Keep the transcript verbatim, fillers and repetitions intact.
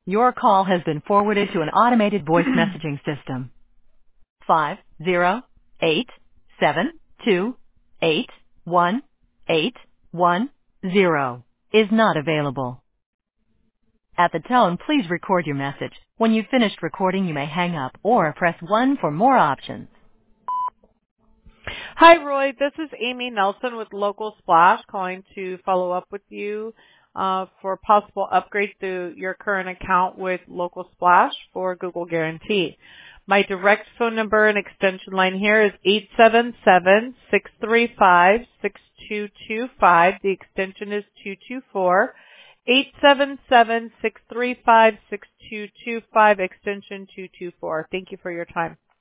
Your call has been forwarded to an automated voice messaging system. Five zero eight seven two eight one eight one zero is not available. At the tone, please record your message. When you've finished recording, you may hang up or press one for more options. Hi, Roy. This is Amy Nelson with Local Splash calling to follow up with you uh, for possible upgrade to your current account with Local Splash for Google Guarantee. My direct phone number and extension line here is eight seven seven, six three five, six two two five. The extension is two two four. eight seven seven, six three five, six two two five, extension two two four. Thank you for your time.